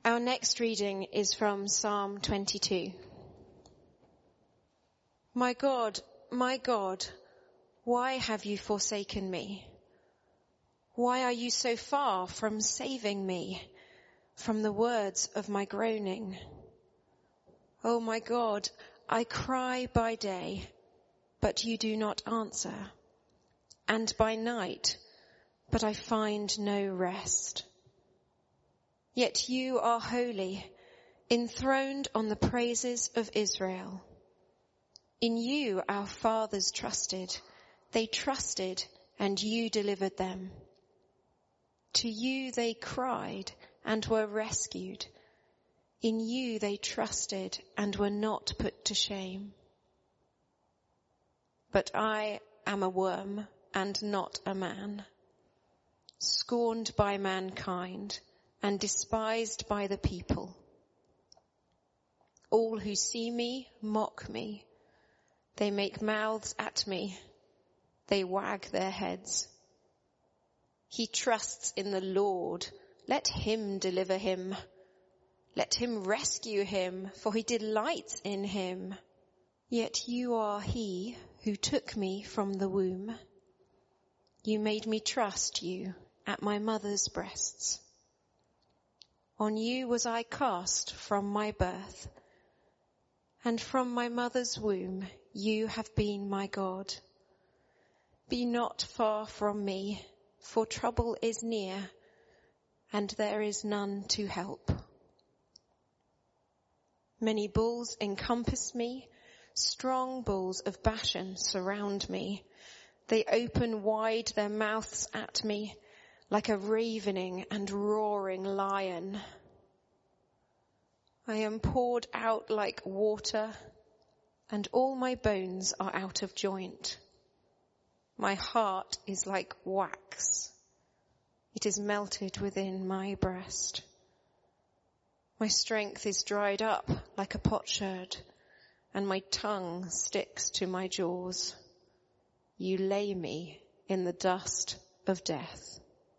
Our next reading is from Psalm 22. My God, why have you forsaken me? Why are you so far from saving me from the words of my groaning? Oh my God, I cry by day, but you do not answer, and by night, but I find no rest. Yet you are holy, enthroned on the praises of Israel. In you our fathers trusted. They trusted, and you delivered them. To you they cried and were rescued. In you they trusted and were not put to shame. But I am a worm and not a man, scorned by mankind and despised by the people. All who see me mock me. They make mouths at me. They wag their heads. He trusts in the Lord. Let him deliver him. Let him rescue him, for he delights in him. Yet you are he who took me from the womb. You made me trust you at my mother's breasts. On you was I cast from my birth, and from my mother's womb you have been my God. Be not far from me, for trouble is near, and there is none to help. Many bulls encompass me, strong bulls of Bashan surround me. They open wide their mouths at me, like a ravening and roaring lion. I am poured out like water, and all my bones are out of joint. My heart is like wax. It is melted within my breast. My strength is dried up like a potsherd, and my tongue sticks to my jaws. You lay me in the dust of death.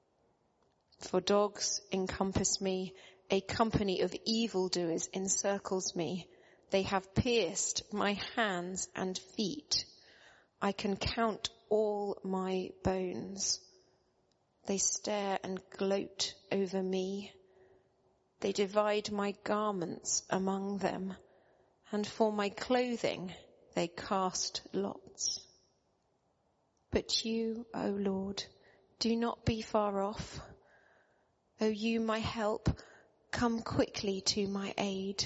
For dogs encompass me, a company of evildoers encircles me. They have pierced my hands and feet. I can count all my bones. They stare and gloat over me. They divide my garments among them, and for my clothing they cast lots. But you, O Lord, do not be far off. O you, my help, come quickly to my aid.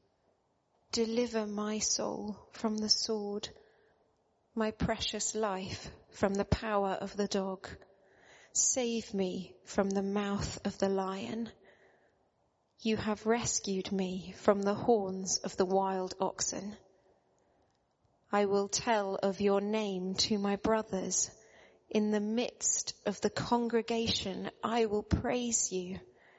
Deliver my soul from the sword, my precious life from the power of the dog. Save me from the mouth of the lion. You have rescued me from the horns of the wild oxen. I will tell of your name to my brothers. In the midst of the congregation, I will praise you.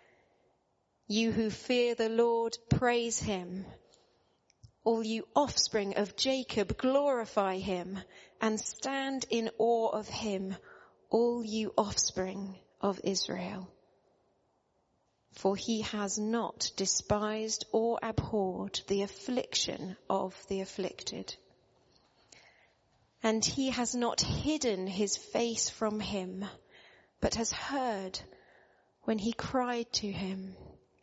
You who fear the Lord, praise him. All you offspring of Jacob, glorify him and stand in awe of him, all you offspring of Israel. For he has not despised or abhorred the affliction of the afflicted. And he has not hidden his face from him, but has heard when he cried to him.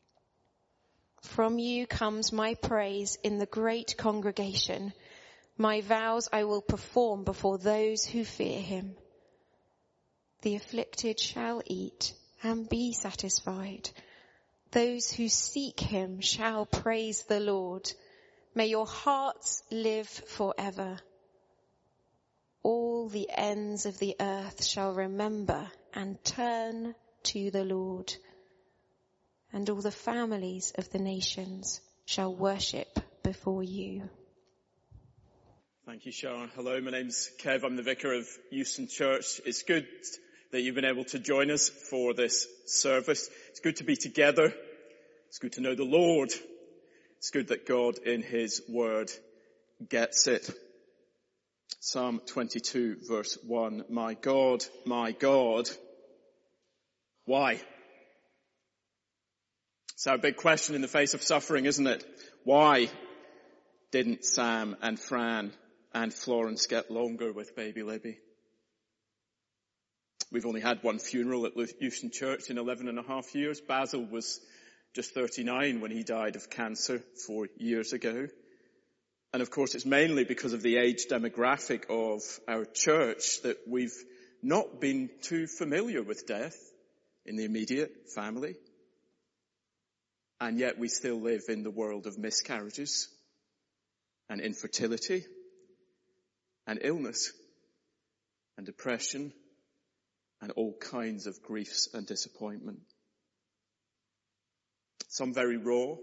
From you comes my praise in the great congregation. My vows I will perform before those who fear him. The afflicted shall eat and be satisfied. Those who seek him shall praise the Lord. May your hearts live forever. All the ends of the earth shall remember and turn to the Lord, and all the families of the nations shall worship before you. Thank you, Sharon. Hello, my name's Kev. I'm the vicar of Euston Church. It's good that you've been able to join us for this service. It's good to be together. It's good to know the Lord. It's good that God in his word gets it. Psalm 22 verse 1. My God, why? It's our big question in the face of suffering, isn't it? Why didn't Sam and Fran and Florence get longer with baby Libby? We've only had one funeral at Euston Church in 11 and a half years. Basil was just 39 when he died of cancer 4 years ago. And of course, it's mainly because of the age demographic of our church that we've not been too familiar with death in the immediate family. And yet we still live in the world of miscarriages and infertility and illness and depression and all kinds of griefs and disappointment. Some very raw.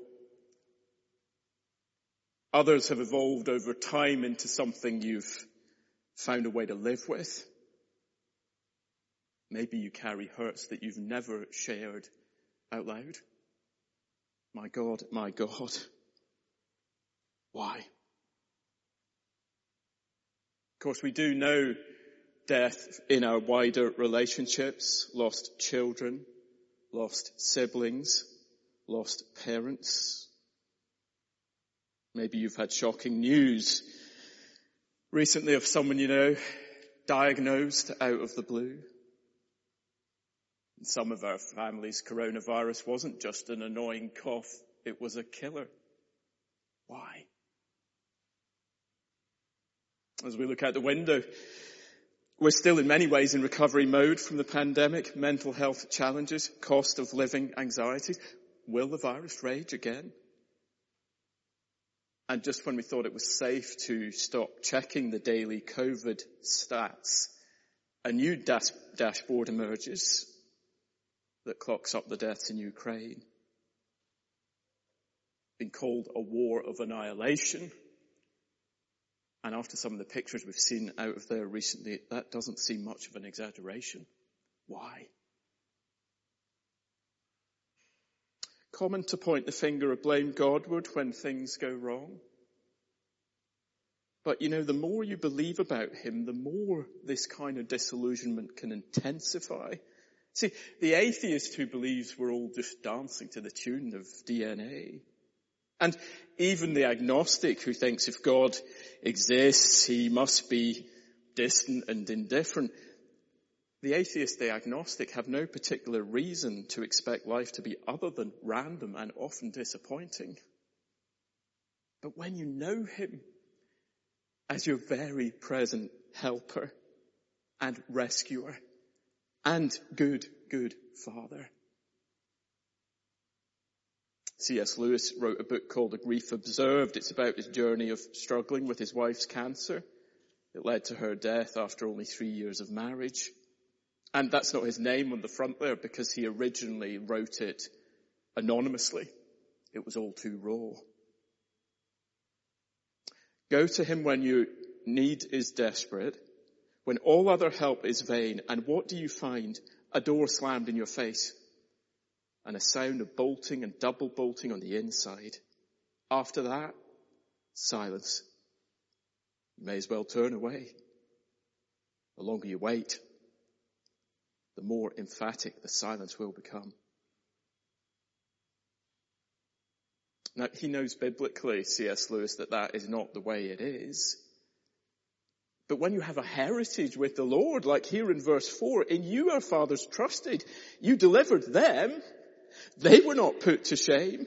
Others have evolved over time into something you've found a way to live with. Maybe you carry hurts that you've never shared out loud. My God, why? Of course, we do know death in our wider relationships, lost children, lost siblings, lost parents. Maybe you've had shocking news recently of someone you know diagnosed out of the blue. In some of our families, coronavirus wasn't just an annoying cough, it was a killer. Why? As we look out the window, we're still in many ways in recovery mode from the pandemic, mental health challenges, cost of living anxieties. Will the virus rage again? And just when we thought it was safe to stop checking the daily COVID stats, a new dashboard emerges that clocks up the deaths in Ukraine. Been called a war of annihilation. And after some of the pictures we've seen out of there recently, that doesn't seem much of an exaggeration. Why? Common to point the finger of blame Godward when things go wrong. But you know, the more you believe about him, the more this kind of disillusionment can intensify. See, the atheist who believes we're all just dancing to the tune of DNA, and even the agnostic who thinks if God exists, he must be distant and indifferent. The atheist, the agnostic have no particular reason to expect life to be other than random and often disappointing. But when you know him as your very present helper and rescuer and good Father. C.S. Lewis wrote a book called A Grief Observed. It's about his journey of struggling with his wife's cancer. It led to her death after only 3 years of marriage. And that's not his name on the front there because he originally wrote it anonymously. It was all too raw. Go to him when your need is desperate, when all other help is vain. And what do you find? A door slammed in your face and a sound of bolting and double bolting on the inside. After that, silence. You may as well turn away. The longer you wait, the more emphatic the silence will become. Now, he knows biblically, C.S. Lewis, that is not the way it is. But when you have a heritage with the Lord, like here in verse 4, in you our fathers trusted. You delivered them. They were not put to shame.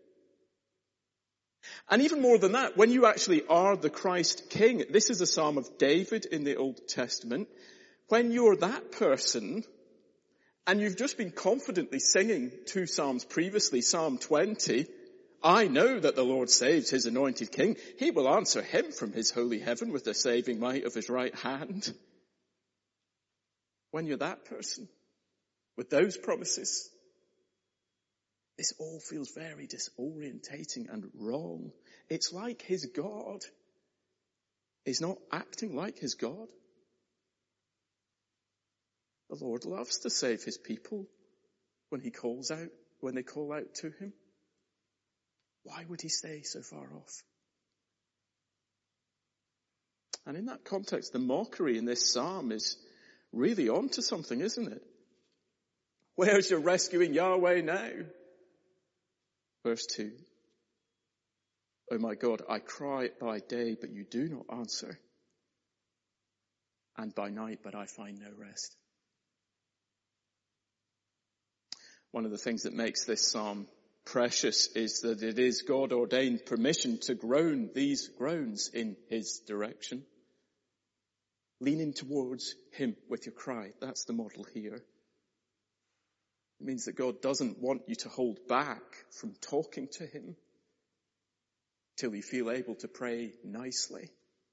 And even more than that, when you actually are the Christ King, this is a Psalm of David in the Old Testament. When you're that person, and you've just been confidently singing 2 Psalms previously, Psalm 20, I know that the Lord saves his anointed king. He will answer him from his holy heaven with the saving might of his right hand. When you're that person, with those promises, this all feels very disorientating and wrong. It's like his God is not acting like his God. The Lord loves to save his people when they call out to him. Why would he stay so far off? And in that context, the mockery in this psalm is really onto something, isn't it? Where's your rescuing Yahweh now? Verse 2. Oh my God, I cry by day, but you do not answer. And by night, but I find no rest. One of the things that makes this psalm precious is that it is God-ordained permission to groan these groans in his direction. Leaning towards him with your cry. That's the model here. It means that God doesn't want you to hold back from talking to him till you feel able to pray nicely.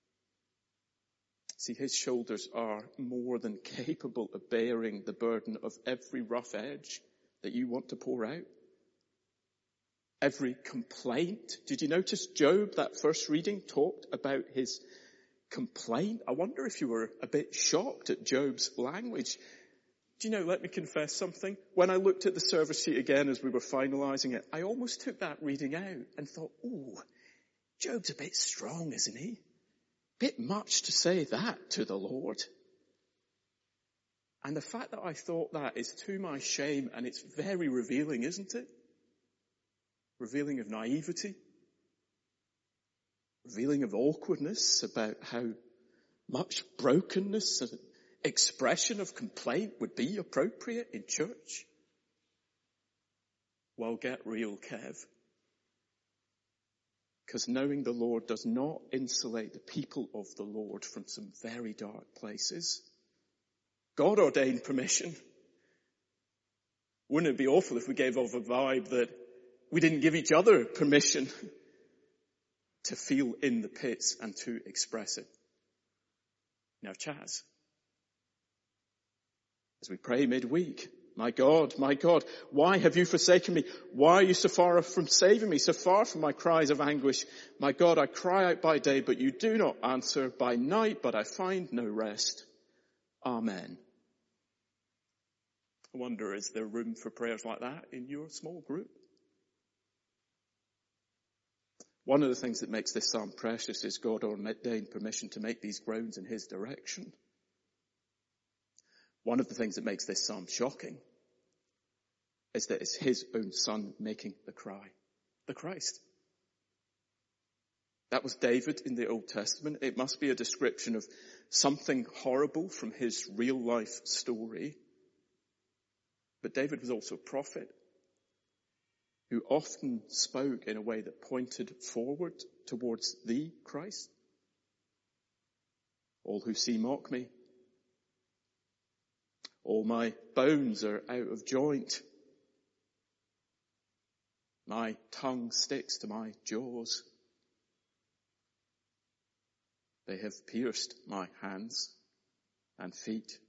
See, his shoulders are more than capable of bearing the burden of every rough edge that you want to pour out. Every complaint. Did you notice Job, that first reading, talked about his complaint? I wonder if you were a bit shocked at Job's language. Do you know, let me confess something. When I looked at the service sheet again as we were finalising it, I almost took that reading out and thought, ooh, Job's a bit strong, isn't he? Bit much to say that to the Lord. And the fact that I thought that is to my shame, and it's very revealing, isn't it? Revealing of naivety. Revealing of awkwardness about how much brokenness and expression of complaint would be appropriate in church. Well, get real, Kev. Because knowing the Lord does not insulate the people of the Lord from some very dark places. God ordained permission. Wouldn't it be awful if we gave off a vibe that we didn't give each other permission to feel in the pits and to express it? Now, Chaz, as we pray midweek, my God, why have you forsaken me? Why are you so far from saving me, so far from my cries of anguish? My God, I cry out by day, but you do not answer. By night, but I find no rest. Amen. I wonder, is there room for prayers like that in your small group? One of the things that makes this psalm precious is God ordained permission to make these groans in his direction. One of the things that makes this psalm shocking is that it's his own son making the cry, the Christ. That was David in the Old Testament. It must be a description of something horrible from his real life story. But David was also a prophet who often spoke in a way that pointed forward towards the Christ. All who see mock me. All my bones are out of joint. My tongue sticks to my jaws. They have pierced my hands and feet.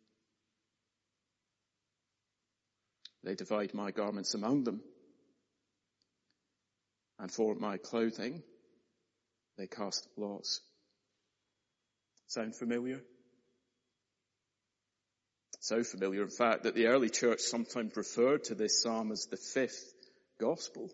They divide my garments among them. And for my clothing, they cast lots. Sound familiar? So familiar, in fact, that the early church sometimes referred to this psalm as the fifth gospel.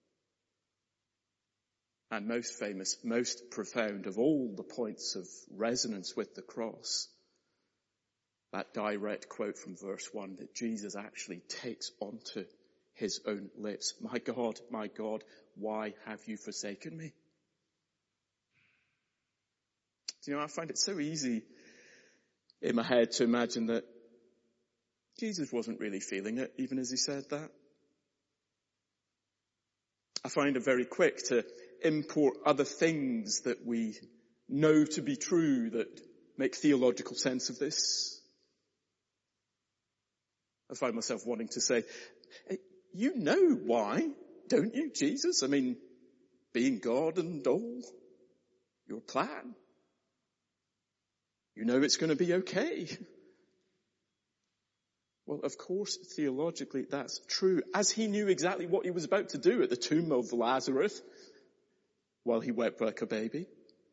And most famous, most profound of all the points of resonance with the cross, that direct quote from verse 1 that Jesus actually takes onto his own lips. My God, why have you forsaken me? Do you know, I find it so easy in my head to imagine that Jesus wasn't really feeling it, even as he said that. I find it very quick to import other things that we know to be true that make theological sense of this. I find myself wanting to say, you know why, don't you, Jesus? I mean, being God and all, your plan. You know it's going to be okay. Well, of course, theologically, that's true, as he knew exactly what he was about to do at the tomb of Lazarus while he wept like a baby.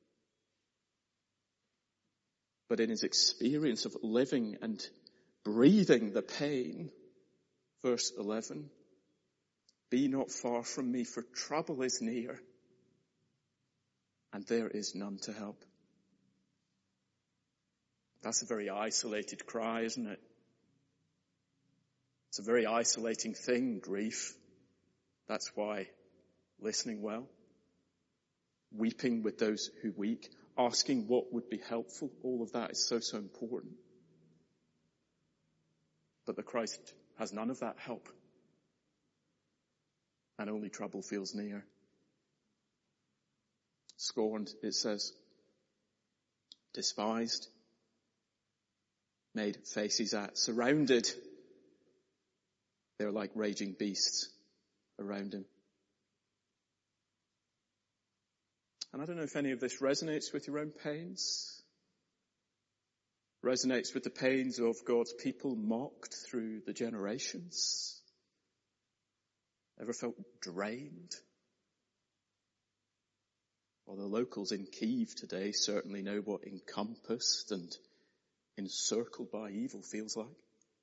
But in his experience of living and breathing the pain, verse 11, be not far from me, for trouble is near, and there is none to help. That's a very isolated cry, isn't it? It's a very isolating thing, grief. That's why listening well, weeping with those who weep, asking what would be helpful. All of that is so, so important. But the Christ has none of that help. And only trouble feels near. Scorned, it says. Despised. Made faces at. Surrounded. They're like raging beasts around him. And I don't know if any of this resonates with your own pains. Resonates with the pains of God's people mocked through the generations. Ever felt drained? Well, the locals in Kyiv today certainly know what encompassed and encircled by evil feels like.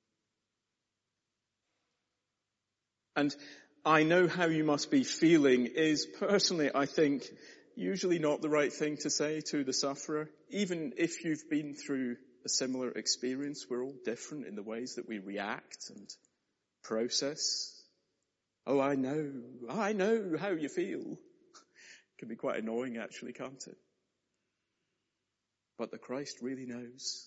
And I know how you must be feeling is personally, I think, usually not the right thing to say to the sufferer. Even if you've been through a similar experience, we're all different in the ways that we react and process. Oh, I know how you feel. It can be quite annoying actually, can't it? But the Christ really knows.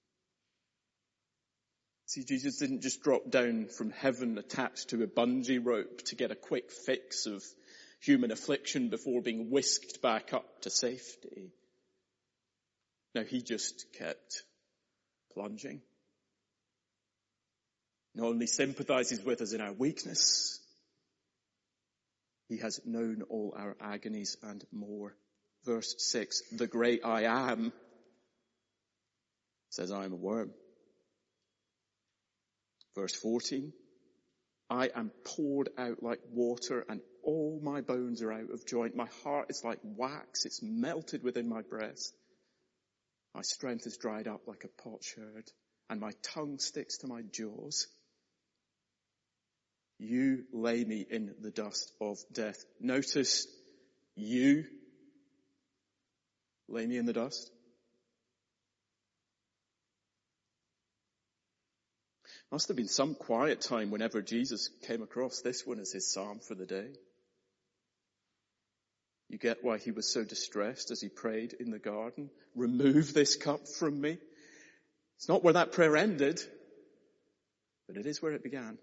See, Jesus didn't just drop down from heaven attached to a bungee rope to get a quick fix of human affliction before being whisked back up to safety. No, he just kept plunging. Not only sympathizes with us in our weakness, he has known all our agonies and more. Verse 6, the great I am says, I am a worm. Verse 14, I am poured out like water and all my bones are out of joint. My heart is like wax. It's melted within my breast. My strength is dried up like a potsherd and my tongue sticks to my jaws. You lay me in the dust of death. Notice, you lay me in the dust. Must have been some quiet time whenever Jesus came across this one as his psalm for the day. You get why he was so distressed as he prayed in the garden. Remove this cup from me. It's not where that prayer ended, but it is where it began.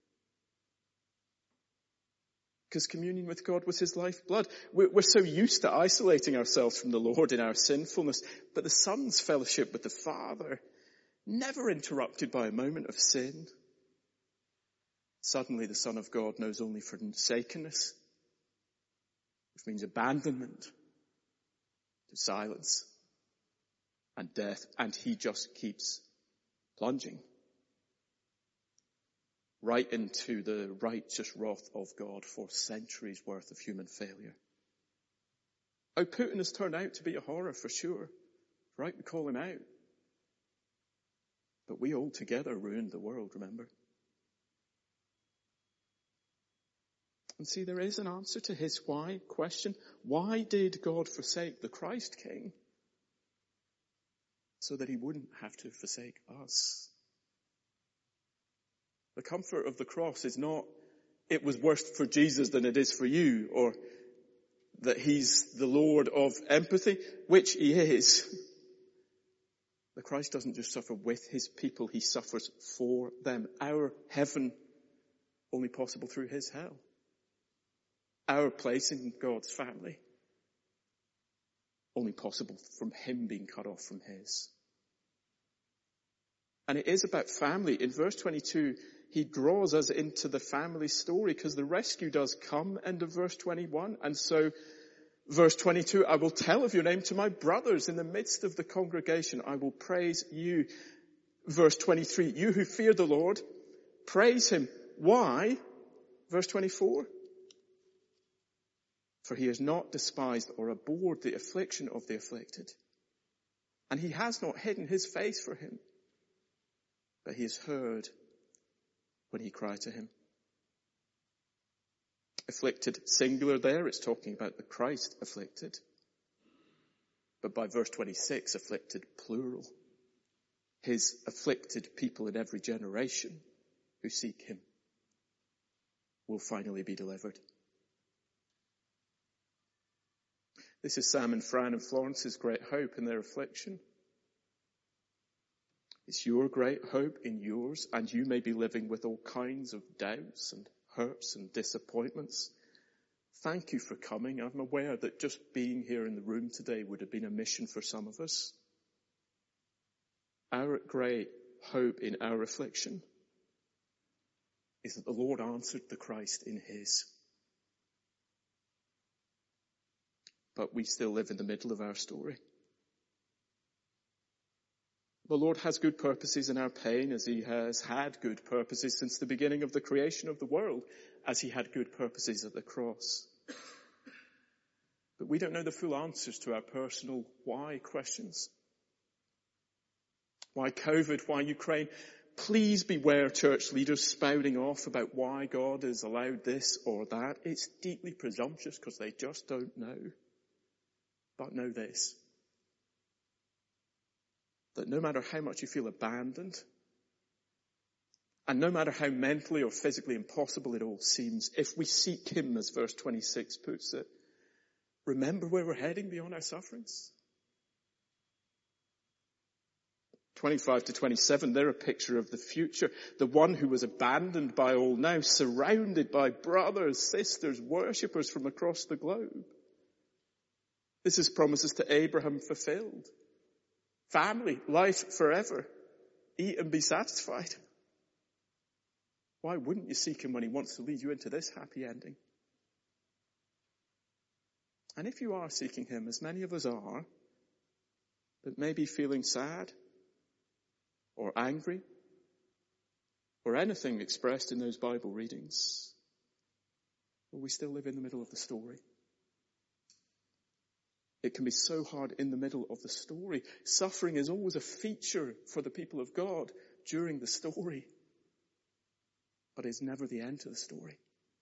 Because communion with God was his lifeblood. We're so used to isolating ourselves from the Lord in our sinfulness, but the Son's fellowship with the Father, never interrupted by a moment of sin. Suddenly the Son of God knows only forsakenness, which means abandonment to silence and death, and he just keeps plunging right into the righteous wrath of God for centuries worth of human failure. Oh, Putin has turned out to be a horror for sure. Right, we call him out. But we all together ruined the world, remember? And see, there is an answer to his why question. Why did God forsake the Christ King? So that he wouldn't have to forsake us. The comfort of the cross is not, it was worse for Jesus than it is for you, or that he's the Lord of empathy, which he is. The Christ doesn't just suffer with his people, he suffers for them. Our heaven, only possible through his hell. Our place in God's family, only possible from him being cut off from his. And it is about family. In verse 22, he draws us into the family story because the rescue does come, end of verse 21. And so, verse 22, I will tell of your name to my brothers in the midst of the congregation. I will praise you. Verse 23, you who fear the Lord, praise him. Why? Verse 24, for he has not despised or abhorred the affliction of the afflicted. And he has not hidden his face for him, but he has heard when he cried to him. Afflicted singular there, it's talking about the Christ afflicted. But by verse 26, afflicted plural. His afflicted people in every generation who seek him will finally be delivered. This is Sam and Fran and Florence's great hope in their affliction. It's your great hope in yours, and you may be living with all kinds of doubts and hurts and disappointments. Thank you for coming. I'm aware that just being here in the room today would have been a mission for some of us. Our great hope in our affliction is that the Lord answered the Christ in his. But we still live in the middle of our story. The Lord has good purposes in our pain, as he has had good purposes since the beginning of the creation of the world, as he had good purposes at the cross. But we don't know the full answers to our personal why questions. Why COVID? Why Ukraine? Please beware church leaders spouting off about why God has allowed this or that. It's deeply presumptuous because they just don't know. But know this, that no matter how much you feel abandoned, and no matter how mentally or physically impossible it all seems, if we seek him, as verse 26 puts it, remember where we're heading beyond our sufferings. 25 to 27, they're a picture of the future. The one who was abandoned by all, now surrounded by brothers, sisters, worshippers from across the globe. This is promises to Abraham fulfilled. Family, life forever. Eat and be satisfied. Why wouldn't you seek him when he wants to lead you into this happy ending? And if you are seeking him, as many of us are, but maybe feeling sad or angry or anything expressed in those Bible readings, well, we still live in the middle of the story. It can be so hard in the middle of the story. Suffering is always a feature for the people of God during the story, but it's never the end to the story.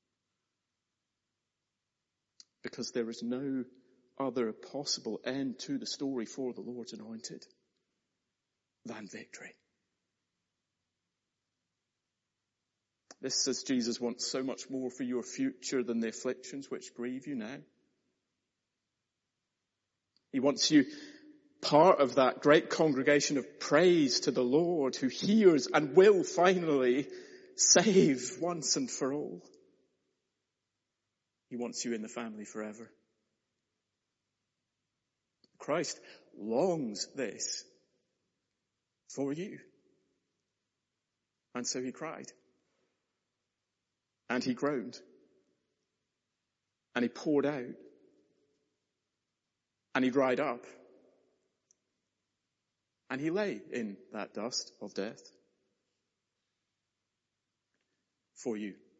Because there is no other possible end to the story for the Lord's anointed than victory. This, says Jesus, wants so much more for your future than the afflictions which grieve you now. He wants you part of that great congregation of praise to the Lord, who hears and will finally save once and for all. He wants you in the family forever. Christ longs this for you. And so he cried. And he groaned. And he poured out. And he dried up. And he lay in that dust of death for you.